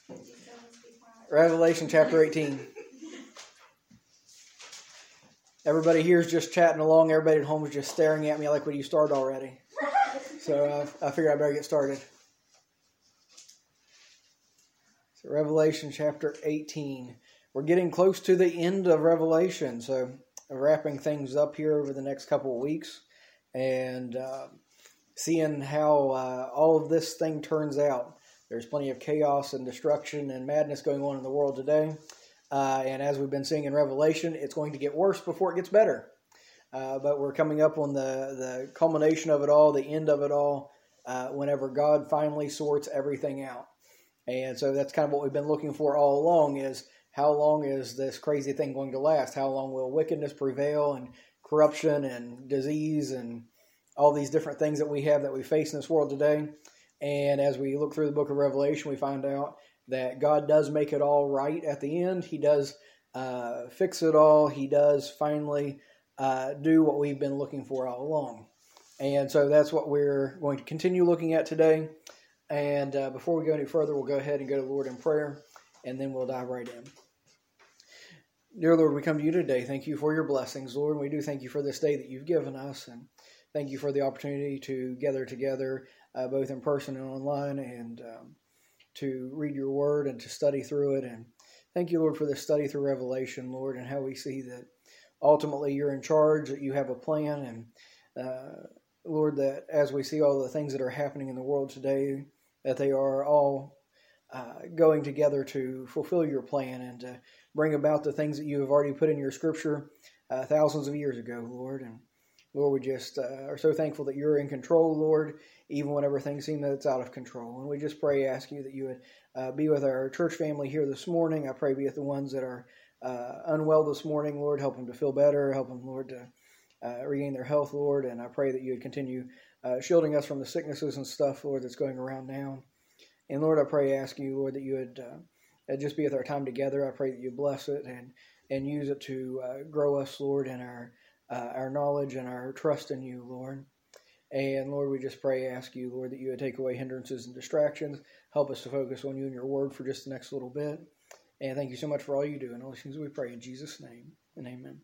Revelation chapter 18. Everybody here is just chatting along. Everybody at home is just staring at me like, "When you start already?" So I figured I better get started. So Revelation chapter 18. We're getting close to the end of Revelation, so wrapping things up here over the next couple of weeks and seeing how all of this thing turns out. There's plenty of chaos and destruction and madness going on in the world today. And as we've been seeing in Revelation, it's going to get worse before it gets better. But we're coming up on the culmination of it all, the end of it all, whenever God finally sorts everything out. And so that's kind of what we've been looking for all along, is how long is this crazy thing going to last? How long will wickedness prevail and corruption and disease and all these different things that we have that we face in this world today? And as we look through the book of Revelation, we find out that God does make it all right at the end. He does fix it all. He does finally do what we've been looking for all along. And so that's what we're going to continue looking at today. And before we go any further, we'll go ahead and go to the Lord in prayer, and then we'll dive right in. Dear Lord, we come to you today. Thank you for your blessings, Lord. And we do thank you for this day that you've given us. And thank you for the opportunity to gather together, both in person and online, and to read your word and to study through it. And thank you, Lord, for this study through Revelation, Lord, and how we see that ultimately you're in charge, that you have a plan. And Lord, that as we see all the things that are happening in the world today, that they are all going together to fulfill your plan and to bring about the things that you have already put in your scripture thousands of years ago, Lord. And Lord, we just are so thankful that you're in control, Lord, even whenever things seem that it's out of control. And we just ask you that you would be with our church family here this morning. I pray be with the ones that are unwell this morning, Lord. Help them to feel better. Help them, Lord, to regain their health, Lord. And I pray that you would continue shielding us from the sicknesses and stuff, Lord, that's going around now. And Lord, I ask you, Lord, that you would just be with our time together. I pray that you bless it and use it to grow us, Lord, in our knowledge and our trust in you, Lord. And Lord, we just ask you, Lord, that you would take away hindrances and distractions. Help us to focus on you and your word for just the next little bit. And thank you so much for all you do. And all these things we pray in Jesus' name, and amen.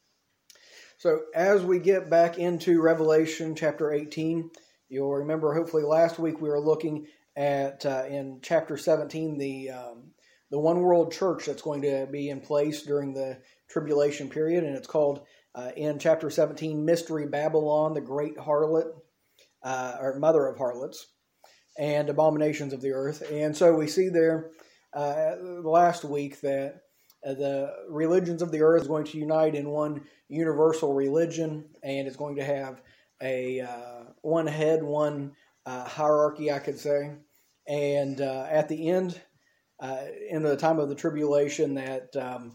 So as we get back into Revelation chapter 18, you'll remember hopefully last week we were looking at, in chapter 17, the one world church that's going to be in place during the tribulation period. And it's called, in chapter 17, Mystery Babylon, the great harlot, or mother of harlots, and abominations of the earth. And so we see there last week that the religions of the earth is going to unite in one universal religion, and it's going to have a one head, one hierarchy, I could say. And at the end, in the time of the tribulation, that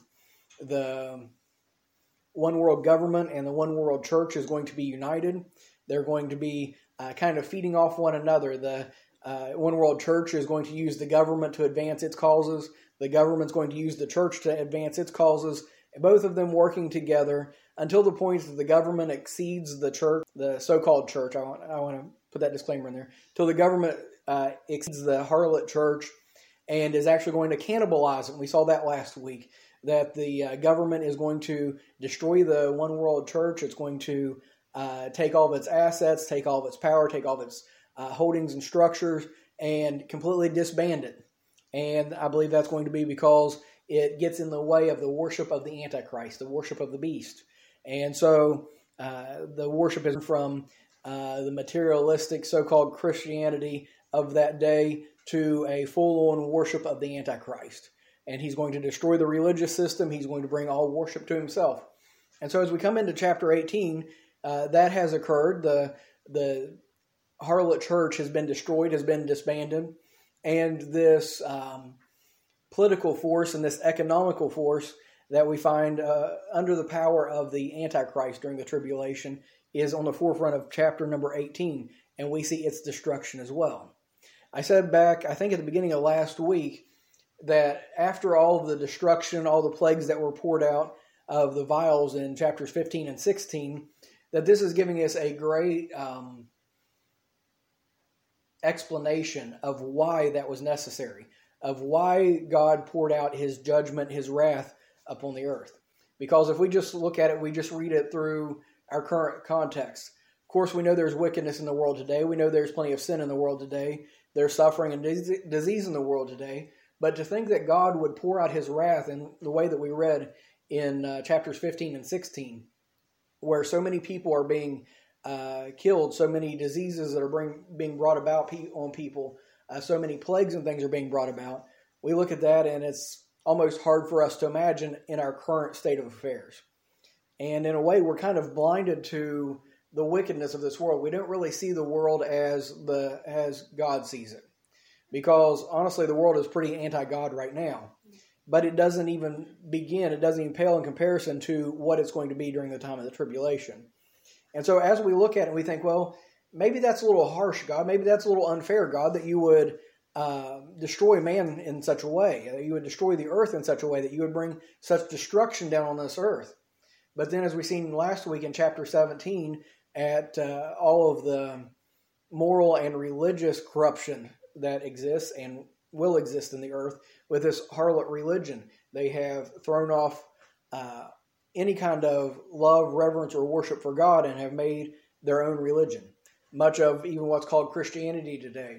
the one world government and the one world church is going to be united. They're going to be kind of feeding off one another. The one world church is going to use the government to advance its causes. The government's going to use the church to advance its causes. Both of them working together until the point that the government exceeds the church, the so-called church. I want to put that disclaimer in there. Till the government exceeds the harlot church and is actually going to cannibalize it. And we saw that last week, that the government is going to destroy the one world church. It's going to take all of its assets, take all of its power, take all of its holdings and structures, and completely disband it. And I believe that's going to be because it gets in the way of the worship of the Antichrist, the worship of the beast. And so the worship is from the materialistic so-called Christianity of that day to a full-on worship of the Antichrist. And he's going to destroy the religious system. He's going to bring all worship to himself. And so as we come into chapter 18, that has occurred. The harlot church has been destroyed, has been disbanded. And this political force and this economical force that we find under the power of the Antichrist during the tribulation is on the forefront of chapter number 18. And we see its destruction as well. I said back, I think at the beginning of last week, that after all of the destruction, all the plagues that were poured out of the vials in chapters 15 and 16, that this is giving us a great explanation of why that was necessary, of why God poured out his judgment, his wrath upon the earth. Because if we just look at it, we just read it through our current context. Of course, we know there's wickedness in the world today. We know there's plenty of sin in the world today. There's suffering and disease in the world today. But to think that God would pour out his wrath in the way that we read in chapters 15 and 16, where so many people are being killed, so many diseases that are being brought about on people, so many plagues and things are being brought about, we look at that and it's almost hard for us to imagine in our current state of affairs. And in a way, we're kind of blinded to the wickedness of this world. We don't really see the world as God sees it. Because honestly, the world is pretty anti-God right now. But it doesn't even pale in comparison to what it's going to be during the time of the tribulation. And so as we look at it, we think, well, maybe that's a little harsh, God. Maybe that's a little unfair, God, that you would destroy man in such a way. That you would destroy the earth in such a way, that you would bring such destruction down on this earth. But then as we seen last week in chapter 17, at all of the moral and religious corruption that exists and will exist in the earth with this harlot religion. They have thrown off any kind of love, reverence, or worship for God and have made their own religion. Much of even what's called Christianity today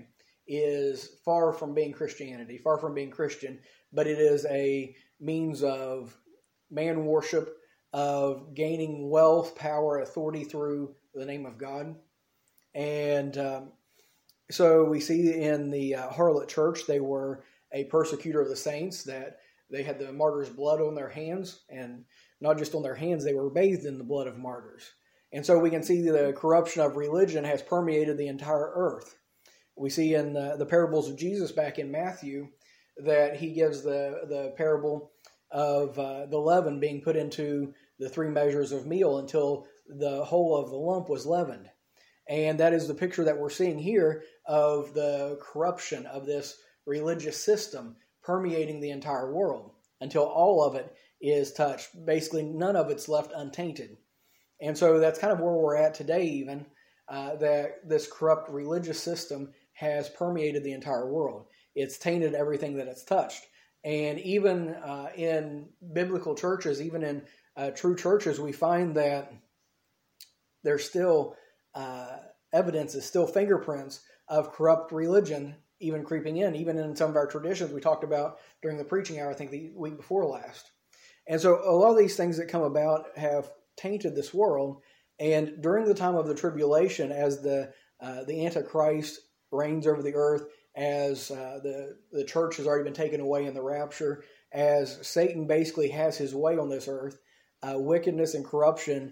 is far from being Christianity, far from being Christian, but it is a means of man worship, of gaining wealth, power, authority through the name of God. And so we see in the harlot church, they were a persecutor of the saints, that they had the martyrs' blood on their hands, and not just on their hands, they were bathed in the blood of martyrs. And so we can see the corruption of religion has permeated the entire earth. We see in the parables of Jesus back in Matthew that he gives the parable of the leaven being put into the 3 measures of meal until the whole of the lump was leavened. And that is the picture that we're seeing here of the corruption of this religious system permeating the entire world until all of it is touched. Basically, none of it's left untainted. And so that's kind of where we're at today even, that this corrupt religious system has permeated the entire world. It's tainted everything that it's touched. And even in biblical churches, even in true churches, we find that there's still evidence, is still fingerprints of corrupt religion even creeping in, even in some of our traditions we talked about during the preaching hour, I think the week before last. And so a lot of these things that come about have tainted this world. And during the time of the tribulation, as the Antichrist reigns over the earth, as the church has already been taken away in the rapture, as Satan basically has his way on this earth, wickedness and corruption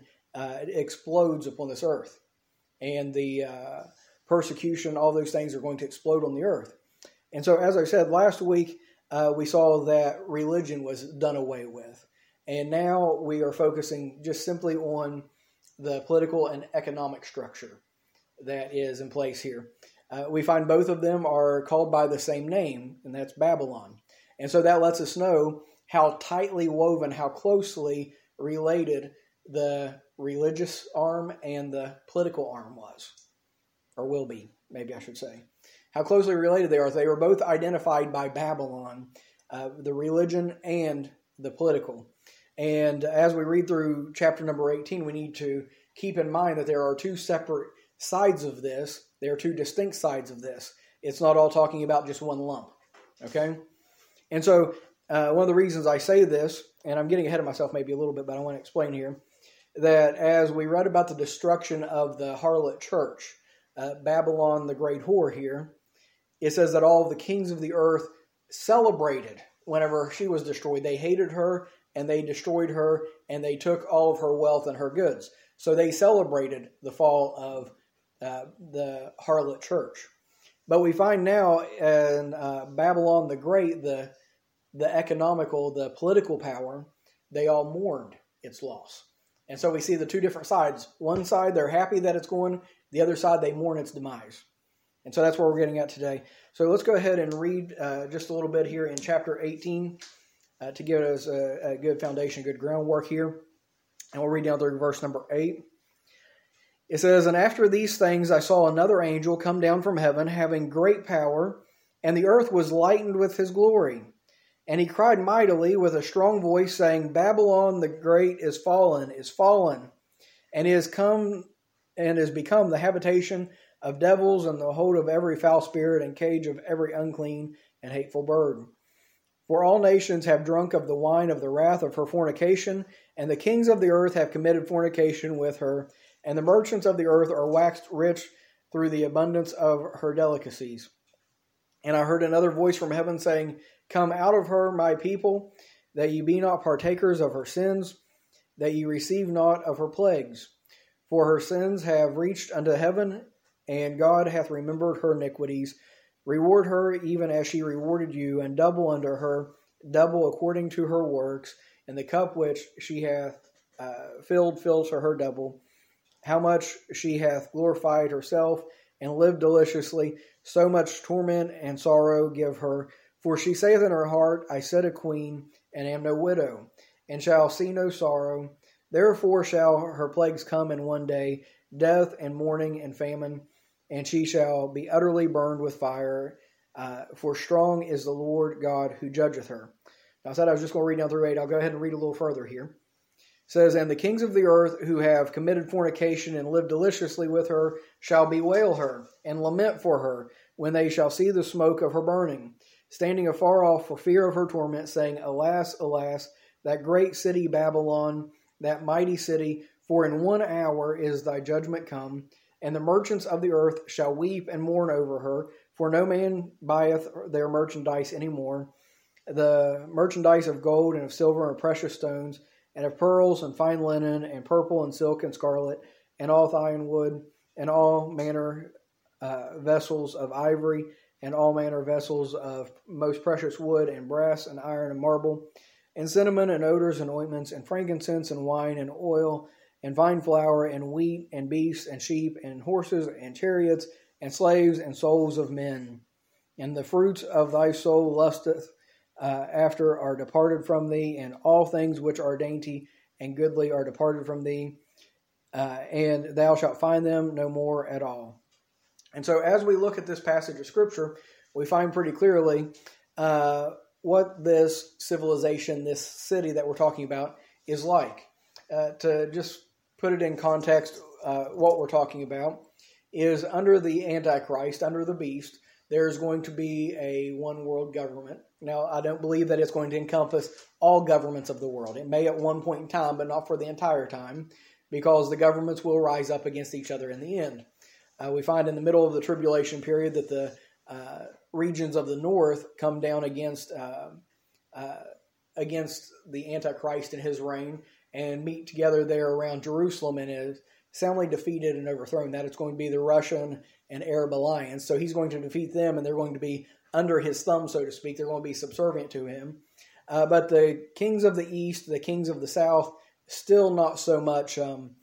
explodes upon this earth. And the persecution, all those things are going to explode on the earth. And so, as I said last week, we saw that religion was done away with. And now we are focusing just simply on the political and economic structure that is in place here. We find both of them are called by the same name, and that's Babylon. And so that lets us know how tightly woven, how closely related the religious arm and the political arm was, or will be, maybe I should say. How closely related they are. They were both identified by Babylon, the religion and the political. And as we read through chapter number 18, we need to keep in mind that there are 2 separate sides of this. There are 2 distinct sides of this. It's not all talking about just one lump. Okay? And so one of the reasons I say this, and I'm getting ahead of myself maybe a little bit, but I want to explain here, that as we read about the destruction of the harlot church, Babylon the great whore here, it says that all of the kings of the earth celebrated whenever she was destroyed. They hated her, and they destroyed her, and they took all of her wealth and her goods. So they celebrated the fall of the harlot church. But we find now in Babylon the Great, the economical, the political power, they all mourned its loss. And so we see the 2 different sides. One side, they're happy that it's going. The other side, they mourn its demise. And so that's where we're getting at today. So let's go ahead and read just a little bit here in chapter 18 to give us a good foundation, good groundwork here. And we'll read down through verse number 8. It says, "And after these things I saw another angel come down from heaven, having great power, and the earth was lightened with his glory. And he cried mightily with a strong voice, saying, Babylon the great is fallen, and is become the habitation of devils, and the hold of every foul spirit, and cage of every unclean and hateful bird. For all nations have drunk of the wine of the wrath of her fornication, and the kings of the earth have committed fornication with her, and the merchants of the earth are waxed rich through the abundance of her delicacies. And I heard another voice from heaven saying, Come out of her, my people, that ye be not partakers of her sins, that ye receive not of her plagues. For her sins have reached unto heaven, and God hath remembered her iniquities. Reward her even as she rewarded you, and double unto her, double according to her works. And the cup which she hath filled to her double. How much she hath glorified herself, and lived deliciously, so much torment and sorrow give her. For she saith in her heart, I sit a queen, and am no widow, and shall see no sorrow. Therefore shall her plagues come in one day, death and mourning and famine, and she shall be utterly burned with fire, for strong is the Lord God who judgeth her. Now, I said I was just going to read down through 8. I'll go ahead and read a little further here. It says, And the kings of the earth who have committed fornication and lived deliciously with her shall bewail her and lament for her when they shall see the smoke of her burning, standing afar off for fear of her torment, saying, Alas, alas, that great city Babylon, that mighty city, for in 1 hour is thy judgment come. And the merchants of the earth shall weep and mourn over her, for no man buyeth their merchandise any more. The merchandise of gold and of silver and precious stones, and of pearls and fine linen, and purple and silk and scarlet, and all fine wood, and all manner vessels of ivory, and all manner vessels of most precious wood, and brass, and iron, and marble, and cinnamon, and odors, and ointments, and frankincense, and wine, and oil, and fine flour, and wheat, and beasts, and sheep, and horses, and chariots, and slaves, and souls of men. And the fruits of thy soul lusteth after are departed from thee, and all things which are dainty and goodly are departed from thee, and thou shalt find them no more at all. And so as we look at this passage of Scripture, we find pretty clearly what this civilization, this city that we're talking about, is like. To just put it in context, what we're talking about is under the Antichrist, under the beast, there's going to be a one world government. Now, I don't believe that it's going to encompass all governments of the world. It may at one point in time, but not for the entire time, because the governments will rise up against each other in the end. We find in the middle of the tribulation period that the regions of the north come down against the Antichrist and his reign, and meet together there around Jerusalem, and is soundly defeated and overthrown. That it's going to be the Russian and Arab alliance. So he's going to defeat them, and they're going to be under his thumb, so to speak. They're going to be subservient to him. But the kings of the east, the kings of the south, still not so much,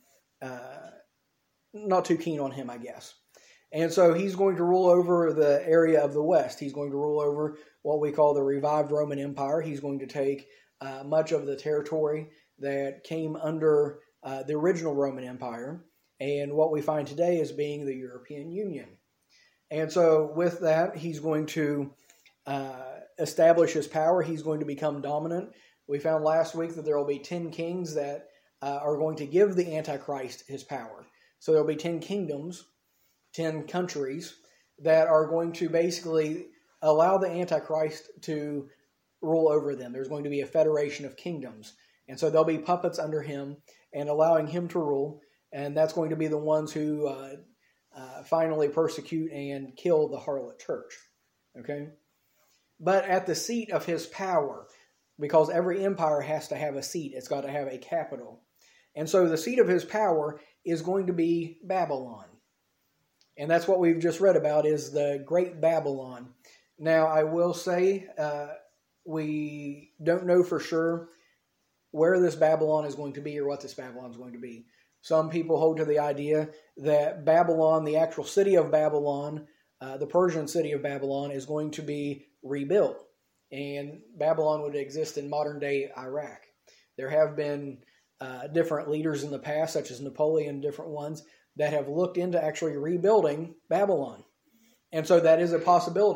not too keen on him, I guess. And so he's going to rule over the area of the west. He's going to rule over what we call the revived Roman Empire. He's going to take much of the territory that came under the original Roman Empire, and what we find today as being the European Union. And so with that, he's going to establish his power. He's going to become dominant. We found last week that there will be 10 kings that are going to give the Antichrist his power. So there will be 10 kingdoms, 10 countries that are going to basically allow the Antichrist to rule over them. There's going to be a federation of kingdoms. And so they'll be puppets under him and allowing him to rule. And that's going to be the ones who finally persecute and kill the harlot church. Okay? But at the seat of his power, because every empire has to have a seat, it's got to have a capital. And so the seat of his power is going to be Babylon. And that's what we've just read about, is the Great Babylon. Now, I will say, we don't know for sure where this Babylon is going to be or what this Babylon is going to be. Some people hold to the idea that Babylon, the actual city of Babylon, the Persian city of Babylon, is going to be rebuilt. And Babylon would exist in modern-day Iraq. There have been different leaders in the past, such as Napoleon, different ones, that have looked into actually rebuilding Babylon. And so that is a possibility.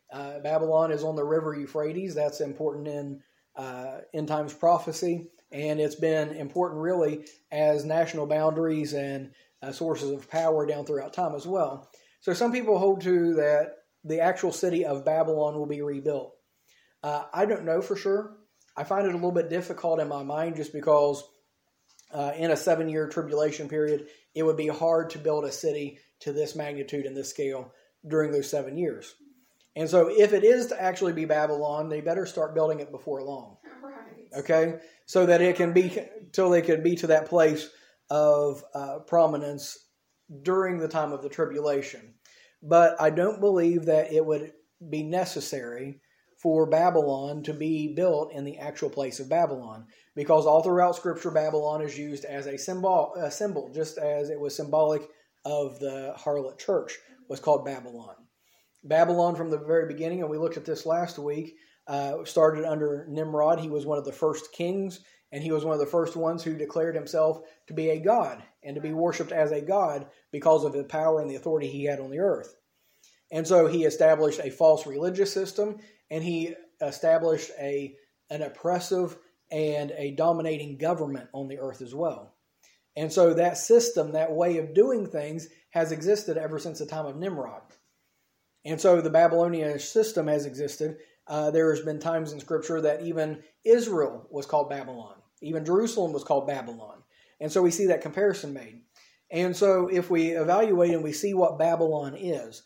Babylon is on the river Euphrates. That's important in end times prophecy, and it's been important really as national boundaries and sources of power down throughout time as well. So some people hold to that the actual city of Babylon will be rebuilt. I don't know for sure. I find it a little bit difficult in my mind just because in a 7-year tribulation period, it would be hard to build a city to this magnitude and this scale during those 7 years. And so if it is to actually be Babylon, they better start building it before long. Right. Okay? So that it can be, till they can be to that place of prominence during the time of the tribulation. But I don't believe that it would be necessary for Babylon to be built in the actual place of Babylon, because all throughout Scripture, Babylon is used as a symbol, just as it was symbolic of the harlot church, was called Babylon. Babylon from the very beginning, and we looked at this last week, started under Nimrod. He was one of the first kings, and he was one of the first ones who declared himself to be a god and to be worshipped as a god because of the power and the authority he had on the earth. And so he established a false religious system, and he established an oppressive and a dominating government on the earth as well. And so that system, that way of doing things, has existed ever since the time of Nimrod. And so the Babylonian system has existed. There has been times in Scripture that even Israel was called Babylon. Even Jerusalem was called Babylon. And so we see that comparison made. And so if we evaluate and we see what Babylon is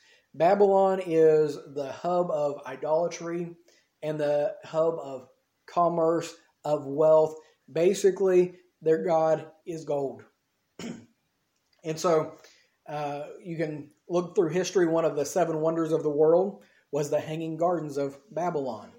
the hub of idolatry and the hub of commerce, of wealth. Basically, their god is gold. And so you can look through history. One of the 7 wonders of the world was the Hanging Gardens of Babylon.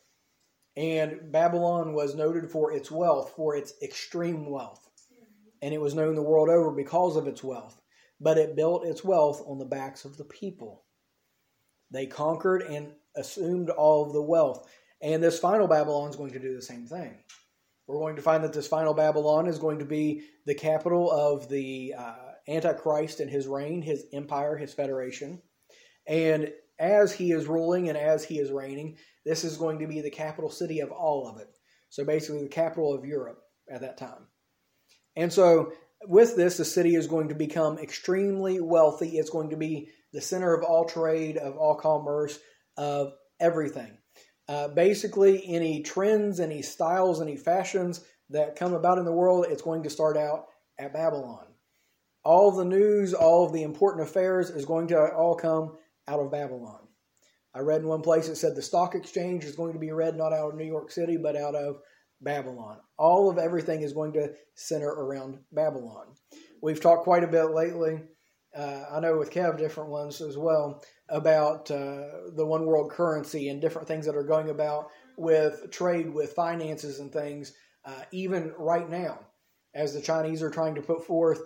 And Babylon was noted for its wealth, for its extreme wealth. And it was known the world over because of its wealth. But it built its wealth on the backs of the people. They conquered and assumed all of the wealth. And this final Babylon is going to do the same thing. We're going to find that this final Babylon is going to be the capital of the Antichrist and his reign, his empire, his federation. And as he is ruling and as he is reigning, this is going to be the capital city of all of it. So basically the capital of Europe at that time. And so with this, the city is going to become extremely wealthy. It's going to be the center of all trade, of all commerce, of everything. Basically, any trends, any styles, any fashions that come about in the world, it's going to start out at Babylon. All of the news, all of the important affairs is going to all come out of Babylon. I read in one place it said the stock exchange is going to be read not out of New York City, but out of Babylon. All of everything is going to center around Babylon. We've talked quite a bit lately, I know with Kev, different ones as well, about the one world currency and different things that are going about with trade, with finances and things, even right now, as the Chinese are trying to put forth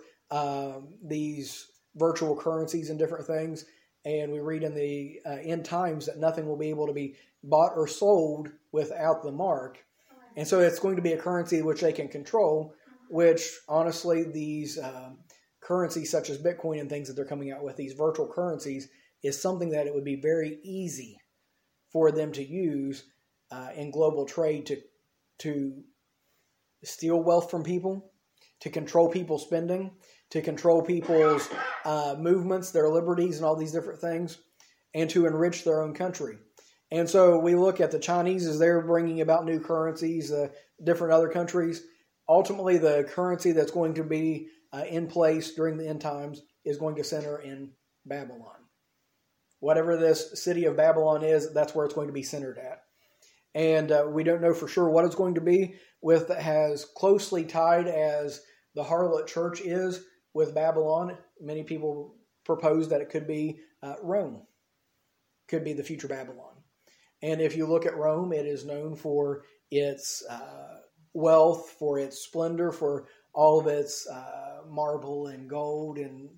these virtual currencies and different things. And we read in the end times that nothing will be able to be bought or sold without the mark. And so it's going to be a currency which they can control, which honestly these currencies such as Bitcoin and things that they're coming out with, these virtual currencies, is something that it would be very easy for them to use in global trade to steal wealth from people, to control people's spending, to control people's movements, their liberties, and all these different things, and to enrich their own country. And so we look at the Chinese as they're bringing about new currencies, different other countries. Ultimately, the currency that's going to be in place during the end times is going to center in Babylon. Whatever this city of Babylon is, that's where it's going to be centered at. And we don't know for sure what it's going to be, with as closely tied as the harlot church is with Babylon. Many people propose that it could be Rome, could be the future Babylon. And if you look at Rome, it is known for its wealth, for its splendor, for all of its marble and gold. And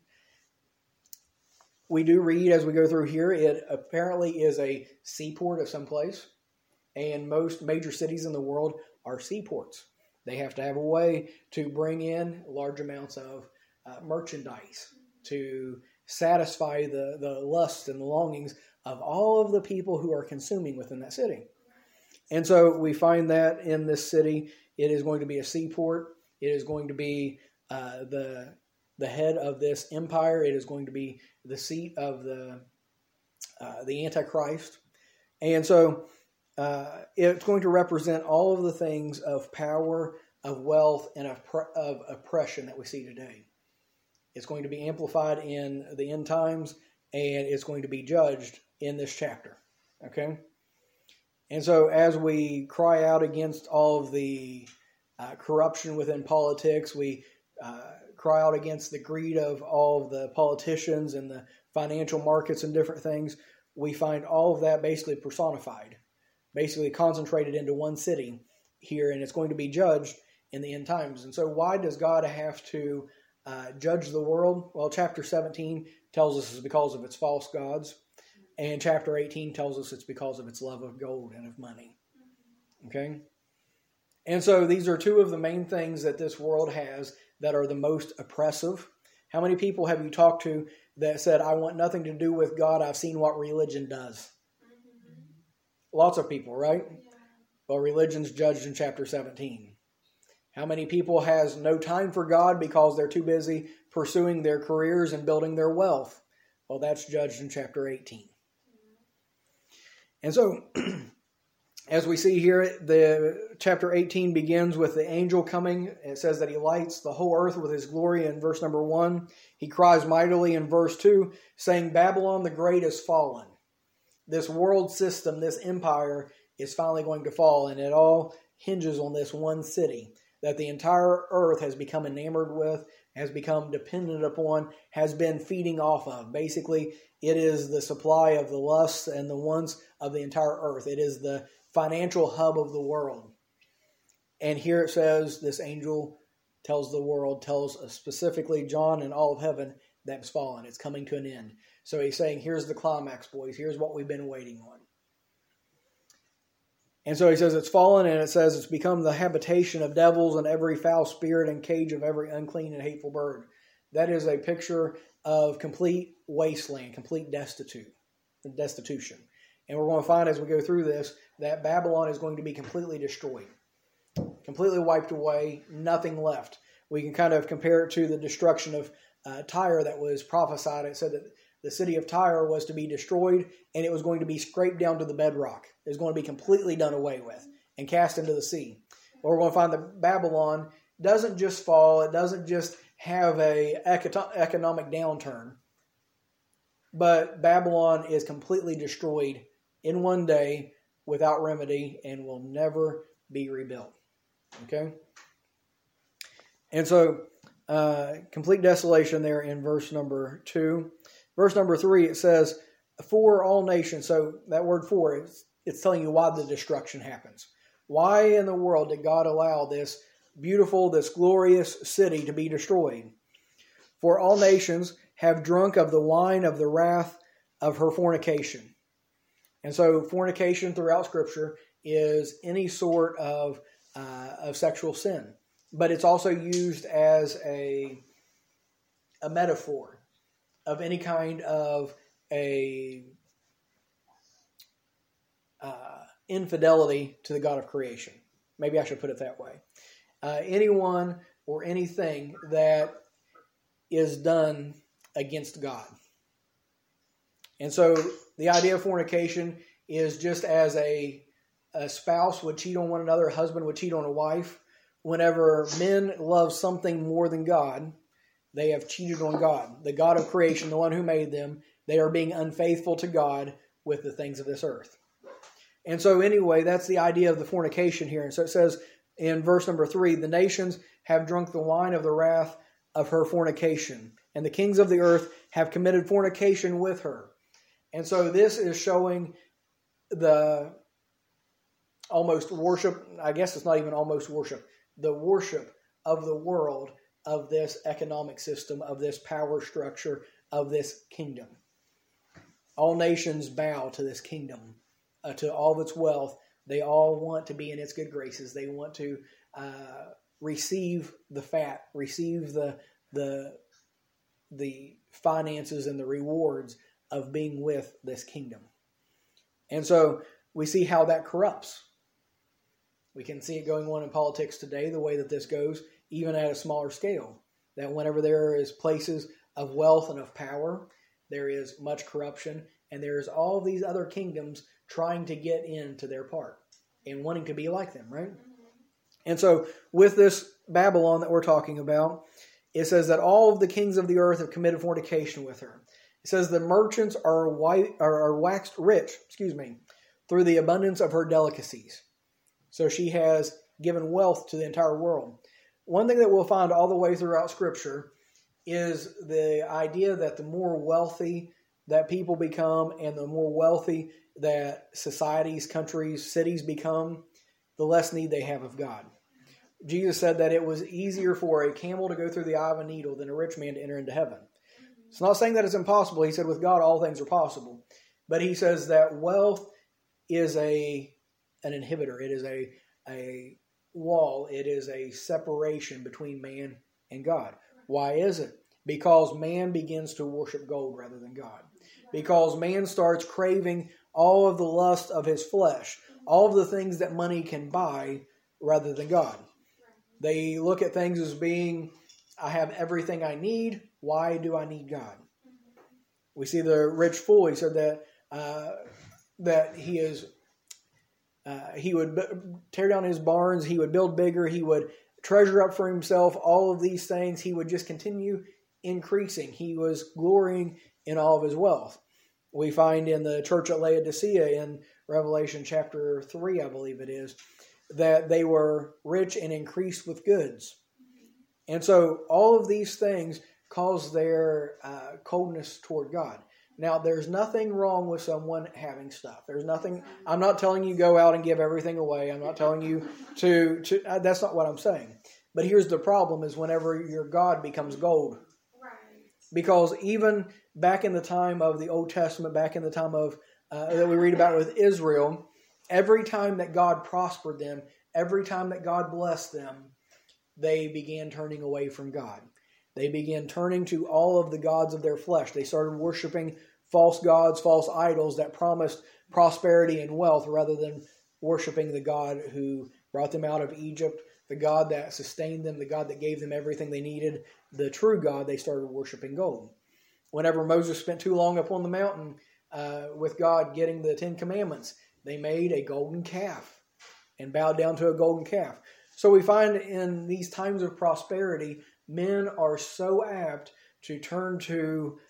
we do read as we go through here, it apparently is a seaport of some place. And most major cities in the world are seaports. They have to have a way to bring in large amounts of merchandise, to satisfy the lusts and the longings of all of the people who are consuming within that city. And so we find that in this city, it is going to be a seaport. It is going to be the head of this empire. It is going to be the seat of the Antichrist. And so it's going to represent all of the things of power, of wealth, and of oppression that we see today. It's going to be amplified in the end times, and it's going to be judged in this chapter. Okay? And so as we cry out against all of the corruption within politics, we cry out against the greed of all of the politicians and the financial markets and different things, we find all of that basically personified, basically concentrated into one city here, and it's going to be judged in the end times. And so why does God have to judge the world? Well, chapter 17 tells us it's because of its false gods, and chapter 18 tells us it's because of its love of gold and of money. Okay? And so these are two of the main things that this world has that are the most oppressive. How many people have you talked to that said, I want nothing to do with God, I've seen what religion does? Lots of people, right? Well, religion's judged in chapter 17. How many people has no time for God because they're too busy pursuing their careers and building their wealth? Well, that's judged in chapter 18. And so, as we see here, the chapter 18 begins with the angel coming. It says that he lights the whole earth with his glory in verse number 1. He cries mightily in verse 2, saying, Babylon the Great is fallen. This world system, this empire is finally going to fall, and it all hinges on this one city that the entire earth has become enamored with, has become dependent upon, has been feeding off of. Basically, it is the supply of the lusts and the wants of the entire earth. It is the financial hub of the world. And here it says this angel tells the world, tells specifically John and all of heaven that it's fallen. It's coming to an end. So he's saying, here's the climax, boys. Here's what we've been waiting on. And so he says it's fallen, and it says it's become the habitation of devils and every foul spirit and cage of every unclean and hateful bird. That is a picture of complete wasteland, complete destitution. And we're going to find as we go through this that Babylon is going to be completely destroyed, completely wiped away, nothing left. We can kind of compare it to the destruction of Tyre that was prophesied. It said that the city of Tyre was to be destroyed, and it was going to be scraped down to the bedrock. It was going to be completely done away with and cast into the sea. But we're going to find that Babylon doesn't just fall. It doesn't just have a economic downturn. But Babylon is completely destroyed in one day without remedy and will never be rebuilt. Okay? And so, complete desolation there in verse number 2. Verse number 3, it says, for all nations. So that word for, it's telling you why the destruction happens. Why in the world did God allow this beautiful, this glorious city to be destroyed? For all nations have drunk of the wine of the wrath of her fornication. And so fornication throughout Scripture is any sort of sexual sin. But it's also used as a metaphor of any kind of a infidelity to the God of creation. Maybe I should put it that way. Anyone or anything that is done against God. And so the idea of fornication is just as a spouse would cheat on one another, a husband would cheat on a wife. Whenever men love something more than God, they have cheated on God, the God of creation, the one who made them. They are being unfaithful to God with the things of this earth. And so anyway, that's the idea of the fornication here. And so it says in verse number 3, the nations have drunk the wine of the wrath of her fornication, and the kings of the earth have committed fornication with her. And so this is showing the almost worship, I guess it's not even almost worship, the worship of the world of this economic system, of this power structure, of this kingdom. All nations bow to this kingdom, to all of its wealth. They all want to be in its good graces. They want to receive the fat, receive the the finances and the rewards of being with this kingdom. And so we see how that corrupts. We can see it going on in politics today, the way that this goes, even at a smaller scale. That whenever there is places of wealth and of power, there is much corruption, and there's all these other kingdoms trying to get into their part and wanting to be like them, right? And so with this Babylon that we're talking about, it says that all of the kings of the earth have committed fornication with her. It says the merchants are waxed rich, through the abundance of her delicacies. So she has given wealth to the entire world. One thing that we'll find all the way throughout Scripture is the idea that the more wealthy that people become and the more wealthy that societies, countries, cities become, the less need they have of God. Jesus said that it was easier for a camel to go through the eye of a needle than a rich man to enter into heaven. It's not saying that it's impossible. He said with God all things are possible. But he says that wealth is an inhibitor. It is a wall. It is a separation between man and God. Why is it? Because man begins to worship gold rather than God. Because man starts craving all of the lust of his flesh, all of the things that money can buy rather than God. They look at things as being, I have everything I need. Why do I need God? We see the rich fool. He said that he would tear down his barns. He would build bigger. He would treasure up for himself all of these things. He would just continue increasing. He was glorying in all of his wealth. We find in the church at Laodicea in Revelation chapter 3, I believe it is, that they were rich and increased with goods. And so all of these things cause their coldness toward God. Now, there's nothing wrong with someone having stuff. There's nothing. I'm not telling you go out and give everything away. I'm not telling you to that's not what I'm saying. But here's the problem is whenever your God becomes gold. Right. Because even back in the time of the Old Testament, back in the time of that we read about with Israel, every time that God prospered them, every time that God blessed them, they began turning away from God. They began turning to all of the gods of their flesh. They started worshiping false gods, false idols that promised prosperity and wealth rather than worshiping the God who brought them out of Egypt, the God that sustained them, the God that gave them everything they needed, the true God. They started worshiping gold. Whenever Moses spent too long up on the mountain with God getting the 10 Commandments, they made a golden calf and bowed down to a golden calf. So we find in these times of prosperity, men are so apt to turn to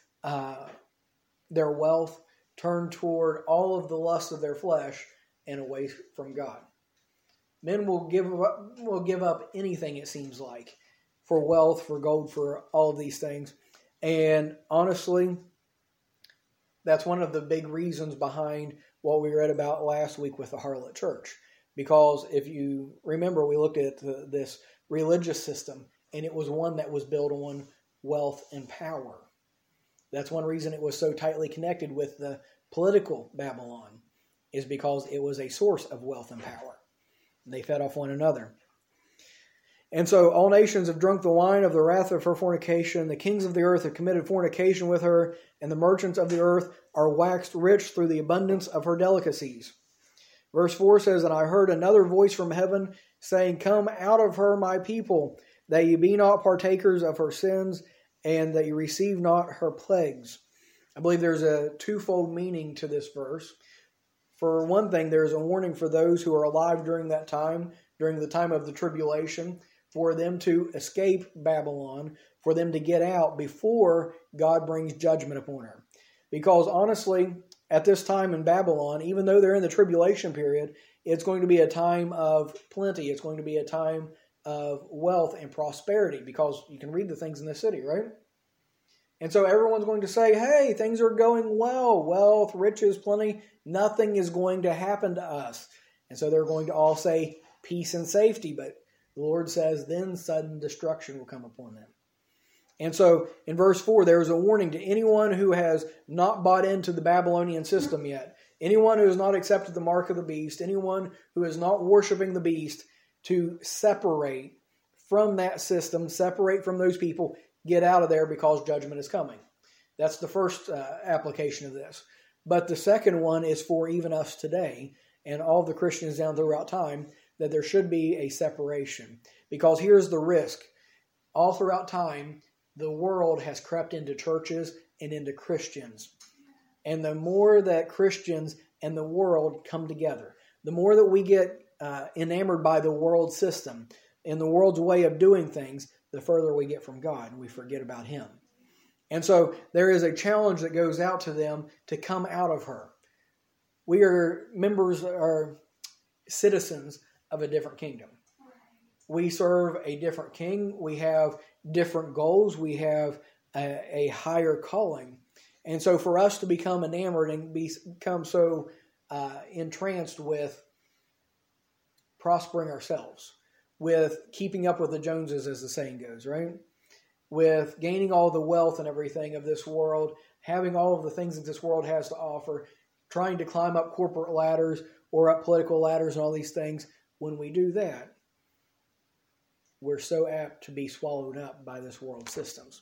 their wealth, turn toward all of the lust of their flesh, and away from God. Men will give up anything, it seems like, for wealth, for gold, for all of these things. And honestly, that's one of the big reasons behind what we read about last week with the harlot church. Because if you remember, we looked at this religious system, and it was one that was built on wealth and power. That's one reason it was so tightly connected with the political Babylon, is because it was a source of wealth and power. They fed off one another. And so all nations have drunk the wine of the wrath of her fornication. The kings of the earth have committed fornication with her, and the merchants of the earth are waxed rich through the abundance of her delicacies. Verse 4 says, And I heard another voice from heaven saying, Come out of her, my people, that ye be not partakers of her sins, and that ye receive not her plagues. I believe there's a twofold meaning to this verse. For one thing, there's a warning for those who are alive during that time, during the time of the tribulation, for them to escape Babylon, for them to get out before God brings judgment upon her. Because honestly, at this time in Babylon, even though they're in the tribulation period, it's going to be a time of plenty. It's going to be a time of wealth and prosperity, because you can read the things in the city, right? And so everyone's going to say, hey, things are going well. Wealth, riches, plenty. Nothing is going to happen to us. And so they're going to all say peace and safety. But the Lord says, then sudden destruction will come upon them. And so in verse 4, there is a warning to anyone who has not bought into the Babylonian system yet. Anyone who has not accepted the mark of the beast. Anyone who is not worshiping the beast, to separate from that system, separate from those people, get out of there because judgment is coming. That's the first application of this. But the second one is for even us today and all the Christians down throughout time, that there should be a separation. Because here's the risk. All throughout time, the world has crept into churches and into Christians. And the more that Christians and the world come together, the more that we get enamored by the world system and the world's way of doing things, the further we get from God and we forget about Him. And so there is a challenge that goes out to them to come out of her. We are members, are citizens of a different kingdom. We serve a different king. We have different goals. We have a higher calling. And so for us to become enamored and become so entranced with prospering ourselves, with keeping up with the Joneses, as the saying goes, right? With gaining all the wealth and everything of this world, having all of the things that this world has to offer, trying to climb up corporate ladders or up political ladders and all these things. When we do that, we're so apt to be swallowed up by this world systems.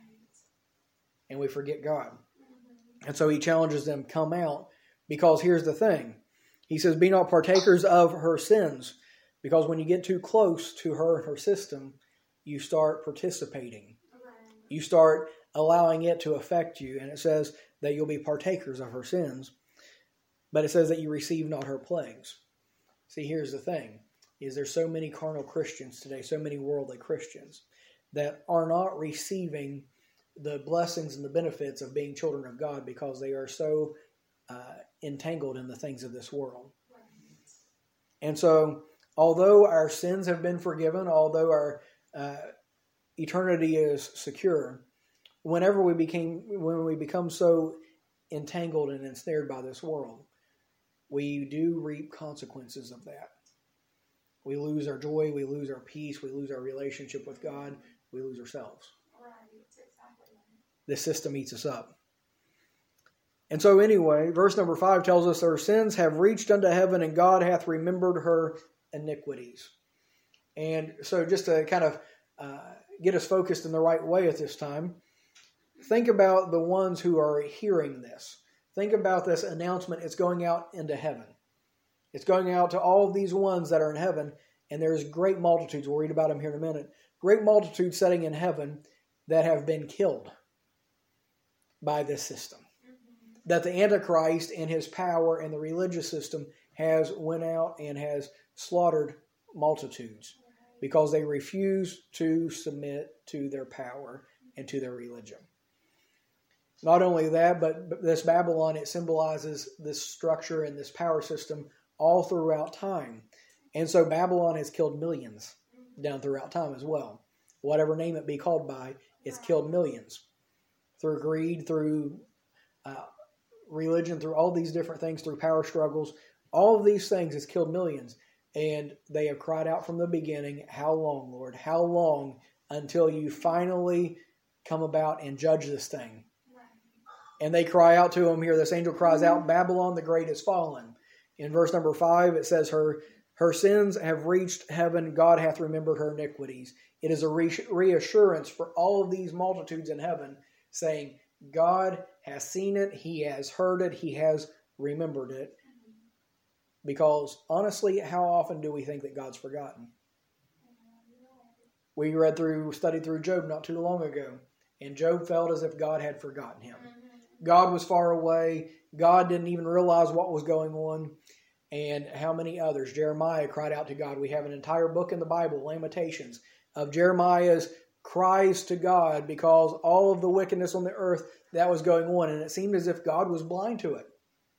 And we forget God. And so he challenges them, come out, because here's the thing. He says, be not partakers of her sins, because when you get too close to her and her system, you start participating. You start allowing it to affect you. And it says that you'll be partakers of her sins. But it says that you receive not her plagues. See, here's the thing. Is there's so many carnal Christians today, so many worldly Christians, that are not receiving the blessings and the benefits of being children of God because they are so entangled in the things of this world. And so, although our sins have been forgiven, although our eternity is secure, when we become so entangled and ensnared by this world, we do reap consequences of that. We lose our joy, we lose our peace, we lose our relationship with God, we lose ourselves. This system eats us up. And so anyway, verse number 5 tells us, her sins have reached unto heaven, and God hath remembered her iniquities. And so just to kind of get us focused in the right way at this time, think about the ones who are hearing this. Think about this announcement. It's going out into heaven. It's going out to all of these ones that are in heaven, and there's great multitudes. We'll read about them here in a minute. Great multitudes sitting in heaven that have been killed by this system. That the Antichrist and his power and the religious system has went out and has slaughtered multitudes because they refuse to submit to their power and to their religion. Not only that, but this Babylon, it symbolizes this structure and this power system all throughout time. And so Babylon has killed millions down throughout time as well. Whatever name it be called by, it's killed millions. Through greed, through religion, through all these different things, through power struggles. All of these things has killed millions. And they have cried out from the beginning, how long, Lord? How long until you finally come about and judge this thing? And they cry out to him here. This angel cries out, Babylon the Great is fallen. In verse number 5, it says, her sins have reached heaven. God hath remembered her iniquities. It is a reassurance for all of these multitudes in heaven, saying, God has seen it. He has heard it. He has remembered it. Because honestly, how often do we think that God's forgotten? We studied through Job not too long ago, and Job felt as if God had forgotten him. God was far away. God didn't even realize what was going on. And how many others? Jeremiah cried out to God. We have an entire book in the Bible, Lamentations, of Jeremiah's cries to God because all of the wickedness on the earth that was going on. And it seemed as if God was blind to it.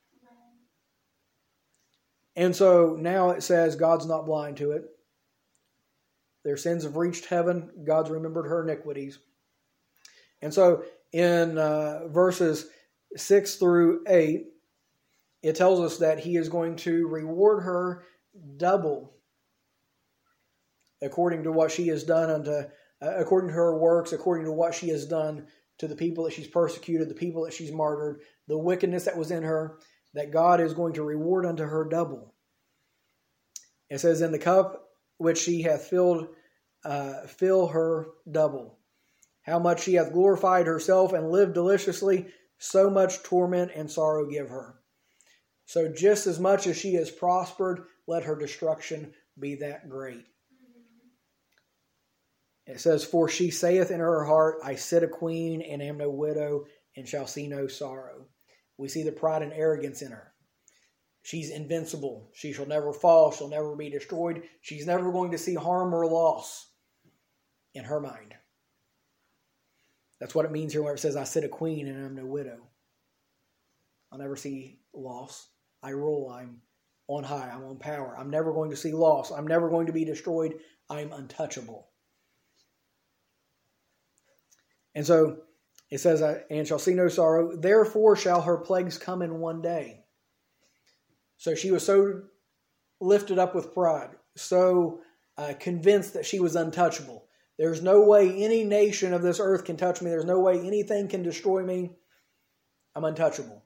And so now it says God's not blind to it. Their sins have reached heaven. God's remembered her iniquities. And so in verses 6 through 8, it tells us that he is going to reward her double according to what she has done according to her works, according to what she has done to the people that she's persecuted, the people that she's martyred, the wickedness that was in her, that God is going to reward unto her double. It says, in the cup which she hath filled, fill her double. How much she hath glorified herself and lived deliciously, so much torment and sorrow give her. So just as much as she has prospered, let her destruction be that great. It says, for she saith in her heart, I sit a queen and am no widow and shall see no sorrow. We see the pride and arrogance in her. She's invincible. She shall never fall. She'll never be destroyed. She's never going to see harm or loss in her mind. That's what it means here when it says, I sit a queen and am no widow. I'll never see loss. I rule. I'm on high. I'm on power. I'm never going to see loss. I'm never going to be destroyed. I'm untouchable. And so it says, and shall see no sorrow. Therefore shall her plagues come in one day. So she was so lifted up with pride, so convinced that she was untouchable. There's no way any nation of this earth can touch me. There's no way anything can destroy me. I'm untouchable.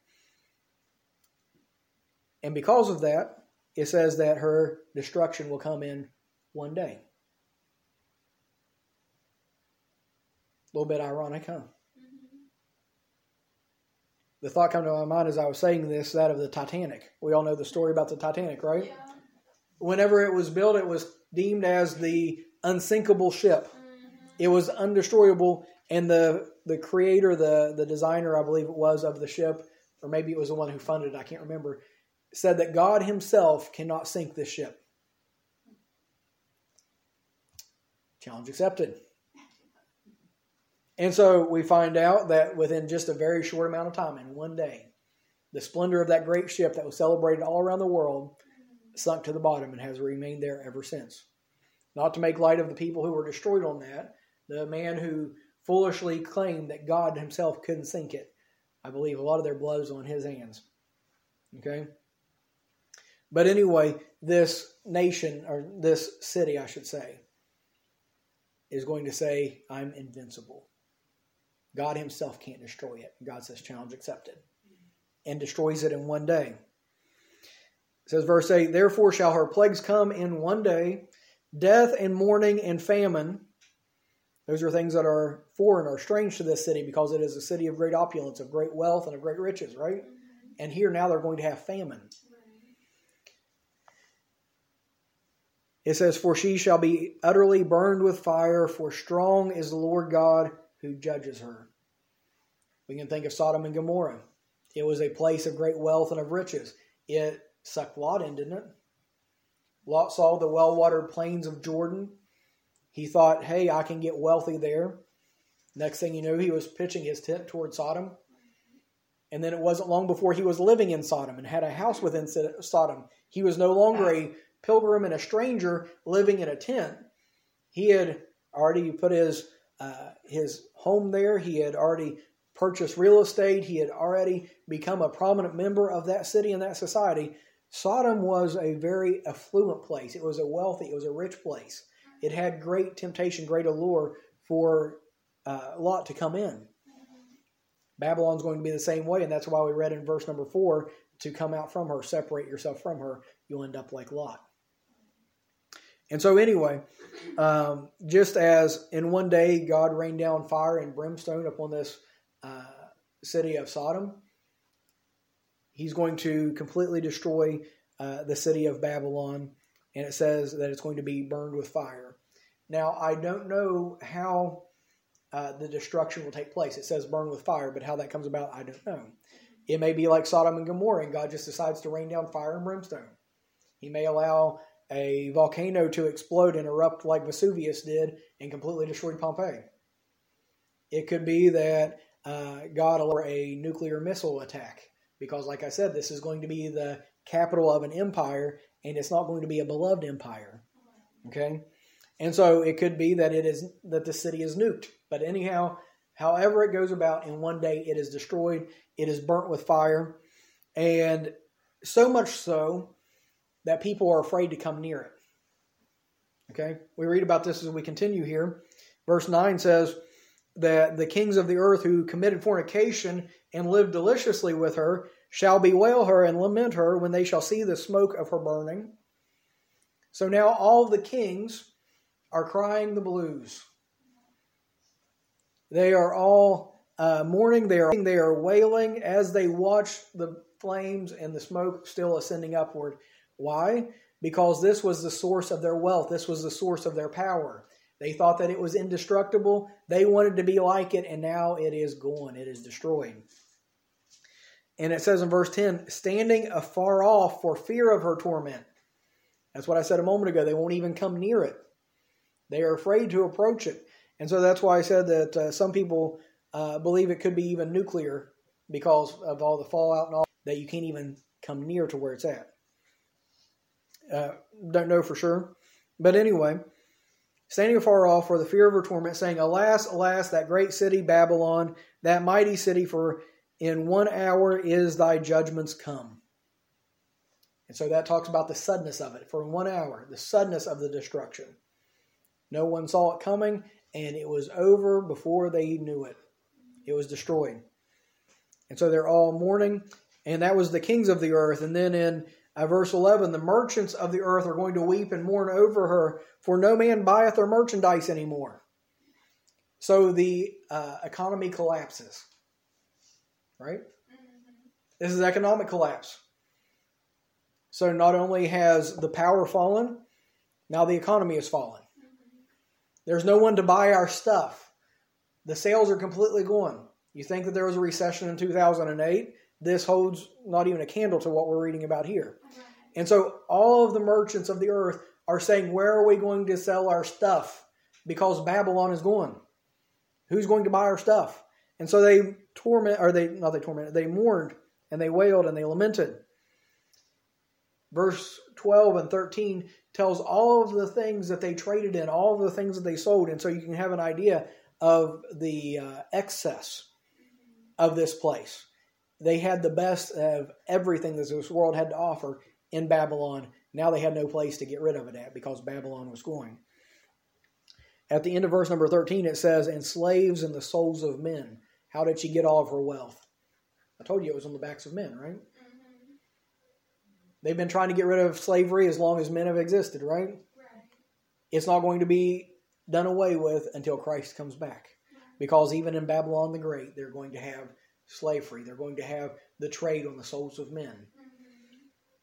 And because of that, it says that her destruction will come in one day. A little bit ironic, huh? The thought came to my mind as I was saying this, that of the Titanic. We all know the story about the Titanic, right? Yeah. Whenever it was built, it was deemed as the unsinkable ship. It was undestroyable, and the creator, the designer, I believe it was, of the ship, or maybe it was the one who funded it, I can't remember, said that God himself cannot sink this ship. Challenge accepted. And so we find out that within just a very short amount of time, in one day, the splendor of that great ship that was celebrated all around the world sunk to the bottom and has remained there ever since. Not to make light of the people who were destroyed on that, the man who foolishly claimed that God himself couldn't sink it. I believe a lot of their blood was on his hands. Okay? But anyway, this nation, or this city, I should say, is going to say, I'm invincible. God himself can't destroy it. God says, challenge accepted. And destroys it in one day. It says, verse 8, therefore shall her plagues come in one day, death and mourning and famine. Those are things that are foreign or strange to this city because it is a city of great opulence, of great wealth, and of great riches, right? And here now they're going to have famine. It says, for she shall be utterly burned with fire, for strong is the Lord God who judges her. We can think of Sodom and Gomorrah. It was a place of great wealth and of riches. It sucked Lot in, didn't it? Lot saw the well-watered plains of Jordan. He thought, hey, I can get wealthy there. Next thing you know, he was pitching his tent toward Sodom. And then it wasn't long before he was living in Sodom and had a house within Sodom. He was no longer a pilgrim and a stranger living in a tent. He had already put his home there. He had already purchased real estate. He had already become a prominent member of that city and that society. Sodom was a very affluent place. It was a wealthy, it was a rich place. It had great temptation, great allure for Lot to come in. Babylon's going to be the same way, and that's why we read in verse number 4, to come out from her, separate yourself from her, you'll end up like Lot. And so anyway, just as in one day God rained down fire and brimstone upon this city of Sodom, he's going to completely destroy the city of Babylon, and it says that it's going to be burned with fire. Now, I don't know how the destruction will take place. It says burn with fire, but how that comes about, I don't know. It may be like Sodom and Gomorrah, and God just decides to rain down fire and brimstone. He may allow a volcano to explode and erupt like Vesuvius did and completely destroyed Pompeii. It could be that God allow a nuclear missile attack, because like I said, this is going to be the capital of an empire, and it's not going to be a beloved empire. Okay? And so it could be that that the city is nuked. But anyhow, however it goes about, in one day it is destroyed, it is burnt with fire, and so much so that people are afraid to come near it. Okay? We read about this as we continue here. Verse 9 says that the kings of the earth who committed fornication and lived deliciously with her shall bewail her and lament her when they shall see the smoke of her burning. So now all the kings are crying the blues. They are all mourning. They are wailing as they watch the flames and the smoke still ascending upward. Why? Because this was the source of their wealth. This was the source of their power. They thought that it was indestructible. They wanted to be like it, and now it is gone. It is destroyed. And it says in verse 10, standing afar off for fear of her torment. That's what I said a moment ago. They won't even come near it. They are afraid to approach it. And so that's why I said that some people believe it could be even nuclear because of all the fallout and all that you can't even come near to where it's at. Don't know for sure. But anyway, standing afar off for the fear of her torment, saying, alas, alas, that great city Babylon, that mighty city, for in 1 hour is thy judgments come. And so that talks about the suddenness of it. For in 1 hour, the suddenness of the destruction. No one saw it coming, and it was over before they knew it. It was destroyed. And so they're all mourning, and that was the kings of the earth. And then in verse 11, the merchants of the earth are going to weep and mourn over her, for no man buyeth her merchandise anymore. So the economy collapses. Right? This is economic collapse. So not only has the power fallen, now the economy has fallen. There's no one to buy our stuff. The sales are completely gone. You think that there was a recession in 2008? This holds not even a candle to what we're reading about here. And so all of the merchants of the earth are saying, where are we going to sell our stuff? Because Babylon is gone. Who's going to buy our stuff? And so they mourned and they wailed and they lamented. Verse 12 and 13 tells all of the things that they traded in, all of the things that they sold. And so you can have an idea of the excess of this place. They had the best of everything that this world had to offer in Babylon. Now they had no place to get rid of it at because Babylon was going. At the end of verse number 13 it says, and slaves in the souls of men. How did she get all of her wealth? I told you it was on the backs of men, right? Mm-hmm. They've been trying to get rid of slavery as long as men have existed, right? Right. It's not going to be done away with until Christ comes back. Right. Because even in Babylon the Great, they're going to have slavery. They're going to have the trade on the souls of men. Mm-hmm.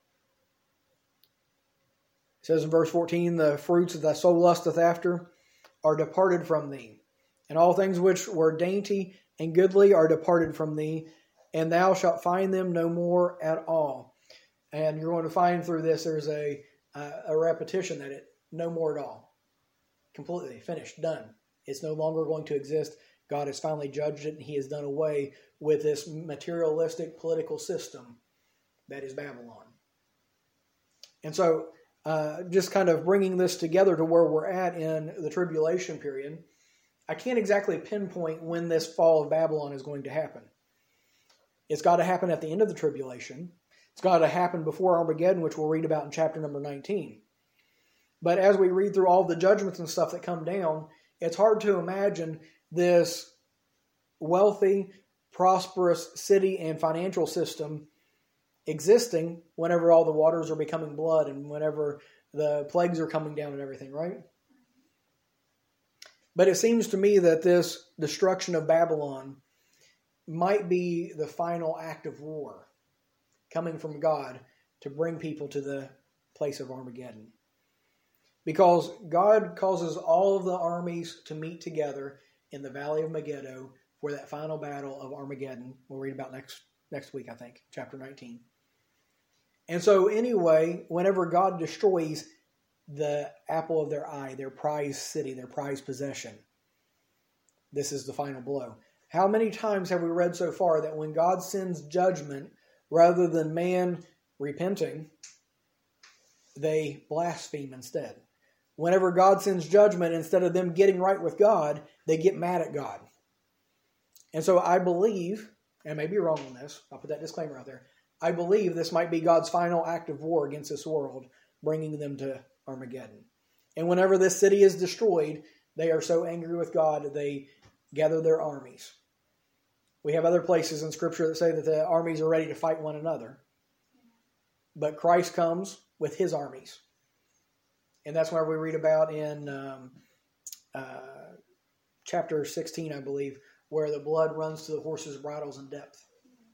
It says in verse 14, the fruits that thy soul lusteth after are departed from thee. And all things which were dainty and goodly are departed from thee, and thou shalt find them no more at all. And you're going to find through this there's a repetition that it no more at all. Completely finished, done. It's no longer going to exist. God has finally judged it, and he has done away with this materialistic political system that is Babylon. And so just kind of bringing this together to where we're at in the tribulation period, I can't exactly pinpoint when this fall of Babylon is going to happen. It's got to happen at the end of the tribulation. It's got to happen before Armageddon, which we'll read about in chapter number 19. But as we read through all the judgments and stuff that come down, it's hard to imagine this wealthy, prosperous city and financial system existing whenever all the waters are becoming blood and whenever the plagues are coming down and everything, right? But it seems to me that this destruction of Babylon might be the final act of war coming from God to bring people to the place of Armageddon. Because God causes all of the armies to meet together in the Valley of Megiddo for that final battle of Armageddon. We'll read about next week, I think, chapter 19. And so anyway, whenever God destroys the apple of their eye, their prized city, their prized possession, this is the final blow. How many times have we read so far that when God sends judgment, rather than man repenting, they blaspheme instead? Whenever God sends judgment, instead of them getting right with God, they get mad at God. And so I believe, and I may be wrong on this, I'll put that disclaimer out there, I believe this might be God's final act of war against this world, bringing them to Armageddon. And whenever this city is destroyed, they are so angry with God that they gather their armies. We have other places in Scripture that say that the armies are ready to fight one another. But Christ comes with his armies. And that's where we read about in chapter 16, I believe, where the blood runs to the horses' bridles in depth.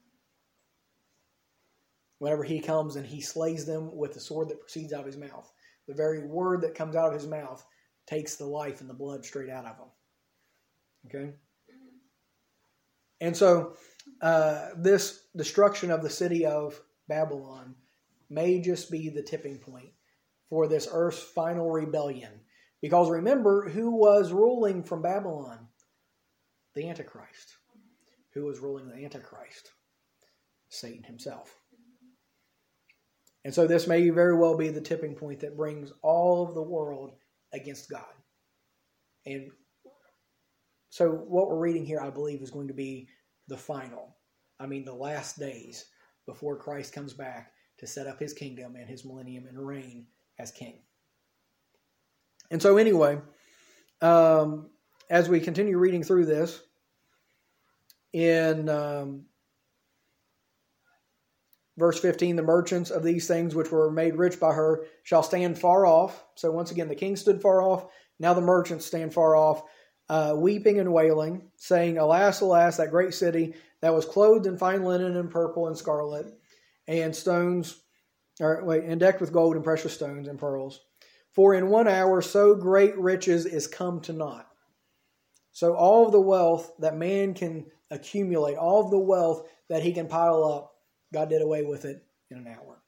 Whenever he comes and he slays them with the sword that proceeds out of his mouth. The very word that comes out of his mouth takes the life and the blood straight out of them. Okay? And so, this destruction of the city of Babylon may just be the tipping point for this earth's final rebellion. Because remember, who was ruling from Babylon? The Antichrist. Who was ruling the Antichrist? Satan himself. And so this may very well be the tipping point that brings all of the world against God. And so what we're reading here, I believe, is going to be the the last days before Christ comes back to set up his kingdom and his millennium and reign as king. And so anyway, as we continue reading through this, in verse 15, the merchants of these things which were made rich by her shall stand far off. So once again, the king stood far off. Now the merchants stand far off, weeping and wailing, saying, Alas, alas, that great city that was clothed in fine linen and purple and scarlet, and and decked with gold and precious stones and pearls. For in 1 hour so great riches is come to naught. So all of the wealth that man can accumulate, all of the wealth that he can pile up, God did away with it in an hour.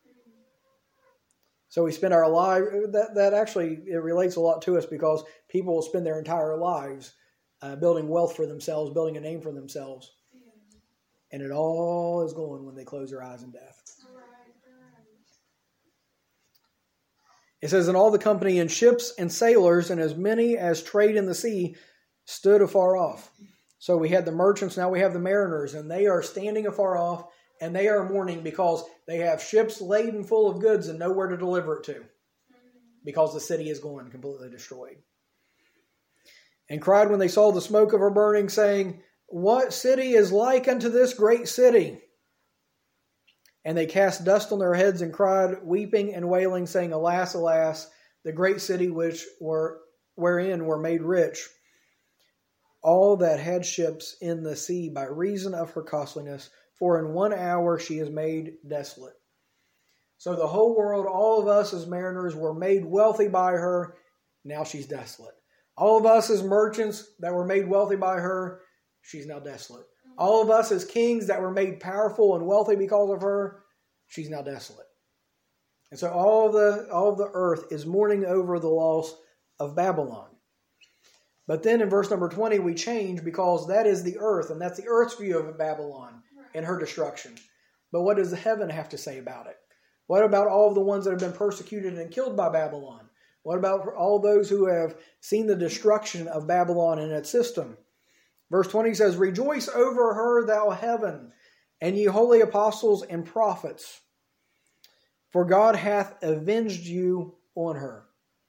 So we spend our life, that actually, it relates a lot to us because people will spend their entire lives building wealth for themselves, building a name for themselves. And it all is gone when they close their eyes in death. It says, and all the company in ships and sailors and as many as trade in the sea stood afar off. So we had the merchants, now we have the mariners, and they are standing afar off, and they are mourning because they have ships laden full of goods and nowhere to deliver it to, because the city is gone, completely destroyed. And cried when they saw the smoke of her burning, saying, What city is like unto this great city? And they cast dust on their heads and cried, weeping and wailing, saying, Alas, alas, the great city wherein were made rich all that had ships in the sea by reason of her costliness, for in 1 hour she is made desolate. So the whole world, all of us as mariners, were made wealthy by her. Now she's desolate. All of us as merchants that were made wealthy by her, she's now desolate. All of us as kings that were made powerful and wealthy because of her, she's now desolate. And so all of the earth is mourning over the loss of Babylon. But then in verse number 20 we change, because that is the earth, and that's the earth's view of Babylon and her destruction. But what does the heaven have to say about it? What about all of the ones that have been persecuted and killed by Babylon? What about all those who have seen the destruction of Babylon and its system? Verse 20 says, Rejoice over her, thou heaven, and ye holy apostles and prophets, for God hath avenged you on her.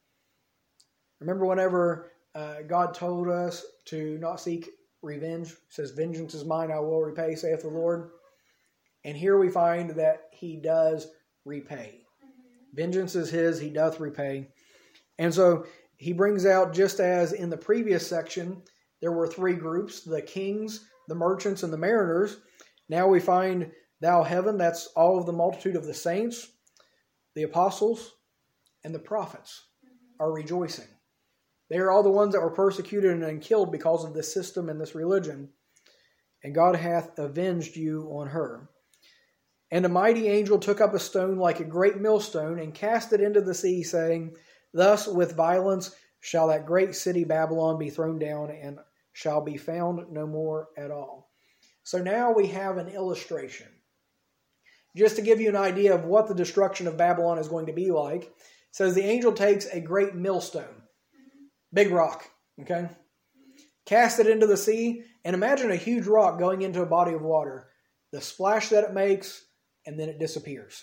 Remember whenever God told us to not seek revenge? It says, Vengeance is mine, I will repay, saith the Lord. And here we find that he does repay. Vengeance is his, he doth repay. And so he brings out, just as in the previous section, there were three groups, the kings, the merchants, and the mariners. Now we find thou heaven, that's all of the multitude of the saints, the apostles, and the prophets are rejoicing. They are all the ones that were persecuted and killed because of this system and this religion. And God hath avenged you on her. And a mighty angel took up a stone like a great millstone and cast it into the sea, saying, Thus with violence shall that great city Babylon be thrown down, and shall be found no more at all. So now we have an illustration. Just to give you an idea of what the destruction of Babylon is going to be like, it says the angel takes a great millstone, big rock, okay? Cast it into the sea, and imagine a huge rock going into a body of water. The splash that it makes, and then it disappears.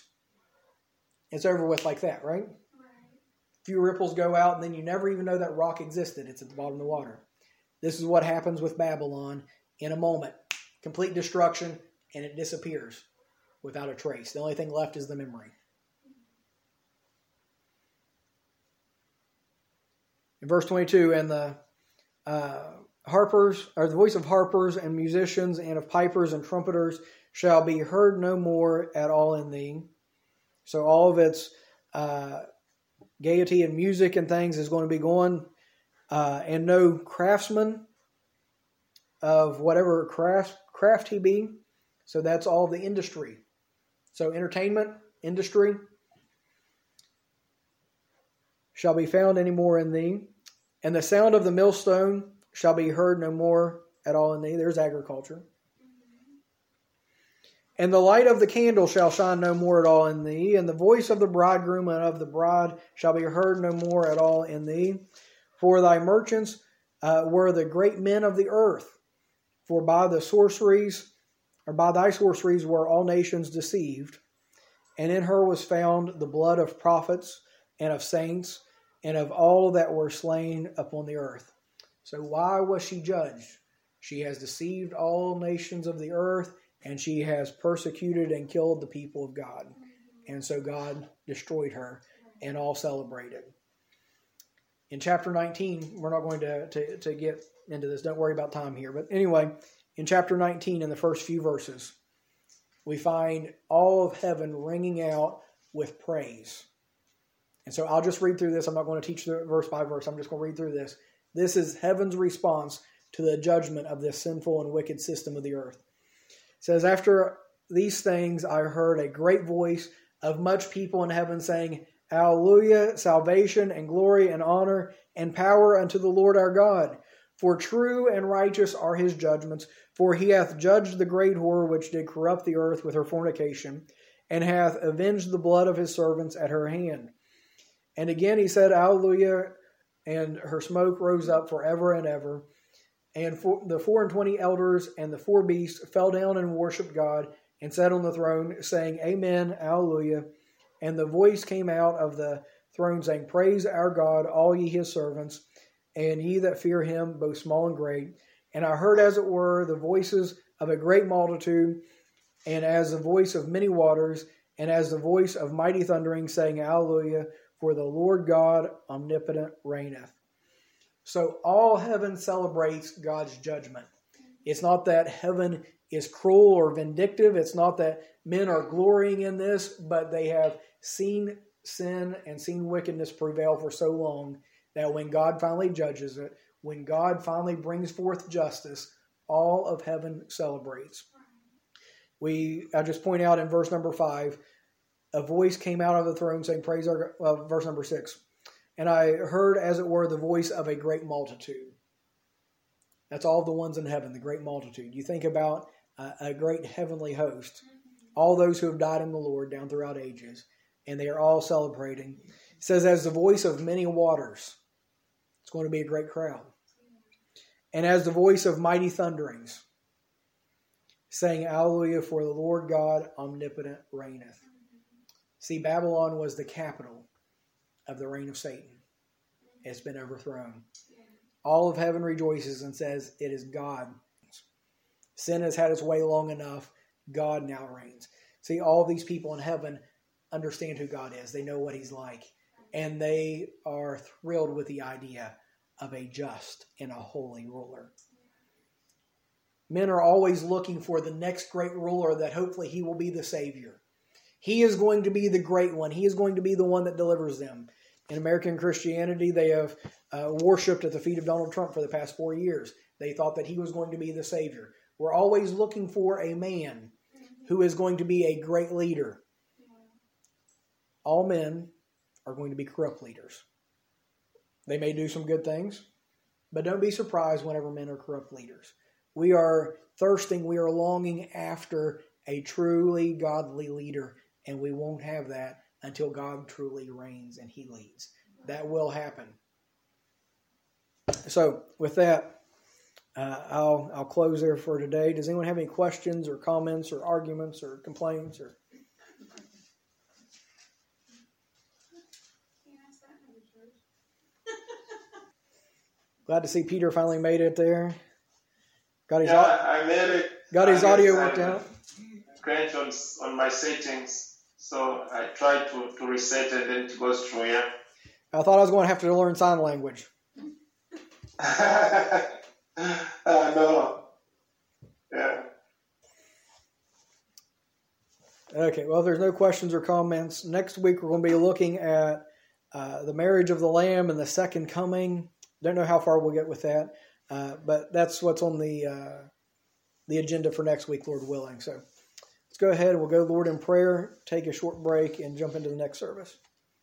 It's over with like that, right? A few ripples go out, and then you never even know that rock existed. It's at the bottom of the water. This is what happens with Babylon in a moment. Complete destruction, and it disappears without a trace. The only thing left is the memory. In verse 22, and the harpers, or the voice of harpers and musicians and of pipers and trumpeters shall be heard no more at all in thee. So all of its gaiety and music and things is going to be gone, and no craftsman of whatever craft he be. So that's all the industry. So entertainment, industry, shall be found any more in thee. And the sound of the millstone shall be heard no more at all in thee. There's agriculture. And the light of the candle shall shine no more at all in thee. And the voice of the bridegroom and of the bride shall be heard no more at all in thee. For thy merchants were the great men of the earth. For by thy sorceries were all nations deceived. And in her was found the blood of prophets and of saints and of all that were slain upon the earth. So why was she judged? She has deceived all nations of the earth, and she has persecuted and killed the people of God. And so God destroyed her, and all celebrated. In chapter 19, we're not going to get into this. Don't worry about time here. But anyway, in chapter 19, in the first few verses, we find all of heaven ringing out with praise. And so I'll just read through this. I'm not going to teach the verse by verse. I'm just going to read through this. This is heaven's response to the judgment of this sinful and wicked system of the earth. It says, after these things I heard a great voice of much people in heaven saying, Hallelujah, salvation and glory and honor and power unto the Lord our God. For true and righteous are his judgments. For he hath judged the great whore which did corrupt the earth with her fornication, and hath avenged the blood of his servants at her hand. And again he said, Hallelujah, and her smoke rose up forever and ever. And the 24 elders and the 4 beasts fell down and worshipped God, and sat on the throne, saying, Amen, Hallelujah. And the voice came out of the throne, saying, Praise our God, all ye his servants, and ye that fear him, both small and great. And I heard, as it were, the voices of a great multitude, and as the voice of many waters, and as the voice of mighty thundering, saying, Hallelujah, for the Lord God omnipotent reigneth. So all heaven celebrates God's judgment. It's not that heaven is cruel or vindictive. It's not that men are glorying in this, but they have seen sin and seen wickedness prevail for so long that when God finally judges it, when God finally brings forth justice, all of heaven celebrates. I just point out in verse number 5, a voice came out of the throne saying, Praise our God, verse number 6. And I heard, as it were, the voice of a great multitude. That's all the ones in heaven, the great multitude. You think about a great heavenly host, all those who have died in the Lord down throughout ages, and they are all celebrating. It says, as the voice of many waters. It's going to be a great crowd. And as the voice of mighty thunderings, saying, Hallelujah, for the Lord God omnipotent reigneth. See, Babylon was the capital of the reign of Satan. It's been overthrown. All of heaven rejoices and says, it is God. Sin has had its way long enough. God now reigns. See, all these people in heaven understand who God is. They know what he's like. And they are thrilled with the idea of a just and a holy ruler. Men are always looking for the next great ruler that hopefully he will be the Savior. He is going to be the great one. He is going to be the one that delivers them. In American Christianity, they have worshipped at the feet of Donald Trump for the past 4 years. They thought that he was going to be the Savior. We're always looking for a man who is going to be a great leader. All men are going to be corrupt leaders. They may do some good things, but don't be surprised whenever men are corrupt leaders. We are thirsting, we are longing after a truly godly leader, and we won't have that until God truly reigns and he leads. That will happen. So with that, I'll close there for today. Does anyone have any questions or comments or arguments or complaints? Or glad to see Peter finally made it there. I made it. Got his audio worked out. Crunch on my settings, so I tried to reset and then it goes through. Yeah. I thought I was going to have to learn sign language. No. Yeah. Okay, well, if there's no questions or comments, next week we're going to be looking at the marriage of the Lamb and the second coming. Don't know how far we'll get with that, but that's what's on the agenda for next week, Lord willing. So let's go ahead and we'll go, Lord, in prayer, take a short break, and jump into the next service.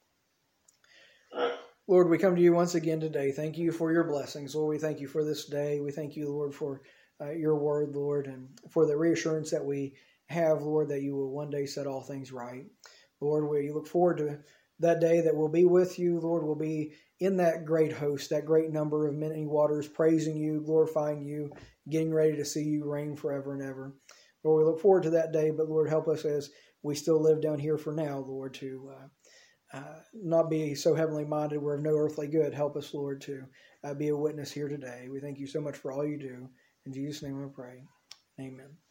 Lord, we come to you once again today. Thank you for your blessings. Lord, we thank you for this day. We thank you, Lord, for your word, Lord, and for the reassurance that we have, Lord, that you will one day set all things right. Lord, we look forward to that day that we'll be with you. Lord, we'll be in that great host, that great number of many waters, praising you, glorifying you, getting ready to see you reign forever and ever. Lord, we look forward to that day, but Lord, help us as we still live down here for now, Lord, to not be so heavenly minded we're of no earthly good. Help us, Lord, to be a witness here today. We thank you so much for all you do. In Jesus' name I pray. Amen.